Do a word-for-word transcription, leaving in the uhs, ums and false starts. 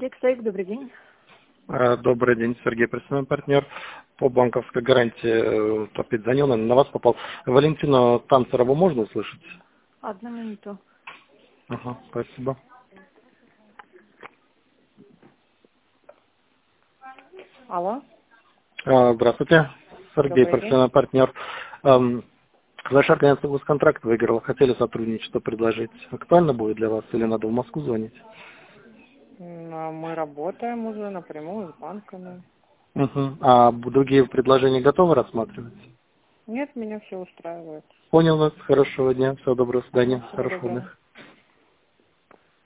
Дексайк, добрый день. Э, Добрый день, Сергей, представляем партнер по банковской гарантии. э, Опять звонил, наверное, на вас попал. Валентину Танцерову можно услышать? Одну минуту. Ага, спасибо. Алло, Э, Здравствуйте, Сергей, добрый день. профессиональный партнер. Эм, Ваш организация госконтракт выиграла, хотели сотрудничество предложить. Актуально будет для вас или надо в Москву звонить? М, а Мы работаем уже напрямую с банками. Угу. А другие предложения готовы рассматривать? Нет, меня все устраивает. Понял вас. Хорошего дня. Всего доброго. До Ага, свидания. всего Хорошего доброго. отдыха.